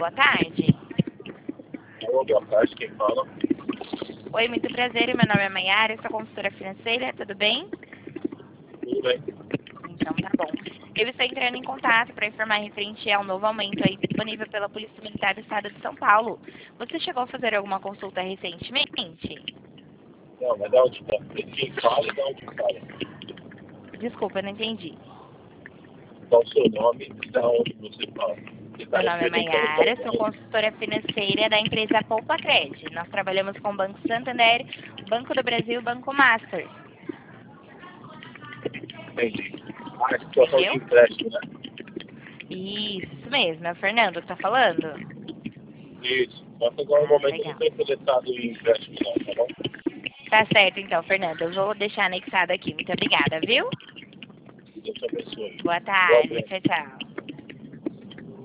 boa tarde. Alô, boa tarde, quem fala? Oi, muito prazer, meu nome é Maiara, eu sou consultora financeira, tudo bem? Tudo bem? Então tá bom. Eu estou entrando em contato para informar referente ao novo aumento aí disponível pela Polícia Militar do Estado de São Paulo. Você chegou a fazer alguma consulta recentemente? Não, mas da onde fala? Quem fala e da onde fala? Desculpa, eu não entendi. Qual o seu nome e da onde você fala? Você está Meu nome é representando Maiara, qual sou banco? consultora financeira da empresa Poupa Cred. Nós trabalhamos com o Banco Santander, Banco do Brasil e Banco Master. Entendi. Ah, é situação de Entendeu? empréstimo, né? Isso mesmo, é o Fernando que está falando? Isso. Só que agora no Ah, momento eu não legal. estou interessado em empréstimo não, tá bom? Tá certo então, Fernando. Eu vou deixar anexado aqui. Muito obrigada, viu? Que Deus te abençoe. Boa Boa tarde. noite. Tchau, tchau.